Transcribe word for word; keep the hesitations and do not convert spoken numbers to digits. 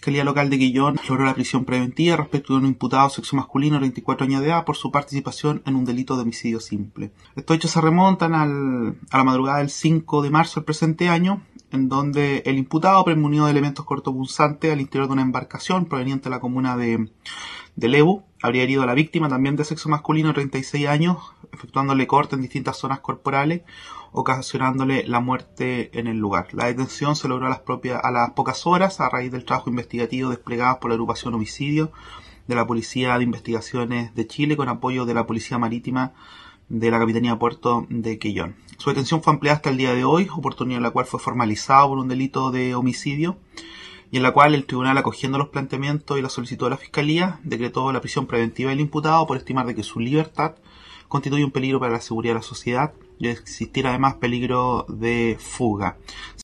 Fiscalía Local de Quillón logró la prisión preventiva respecto de un imputado sexo masculino de treinta y cuatro años de edad por su participación en un delito de homicidio simple. Estos hechos se remontan al, a la madrugada del cinco de marzo del presente año, en donde el imputado, premunido de elementos cortopunzantes al interior de una embarcación proveniente de la comuna de, de Lebu, habría herido a la víctima, también de sexo masculino de treinta y seis años, efectuándole corte en distintas zonas corporales, ocasionándole la muerte en el lugar. La detención se logró a las, propias, a las pocas horas a raíz del trabajo investigativo desplegado por la agrupación Homicidio de la Policía de Investigaciones de Chile con apoyo de la Policía Marítima de la Capitanía de Puerto de Quillón. Su detención fue ampliada hasta el día de hoy, oportunidad en la cual fue formalizado por un delito de homicidio y en la cual el tribunal, acogiendo los planteamientos y la solicitud de la Fiscalía, decretó la prisión preventiva del imputado por estimar de que su libertad constituye un peligro para la seguridad de la sociedad y existir además peligro de fuga.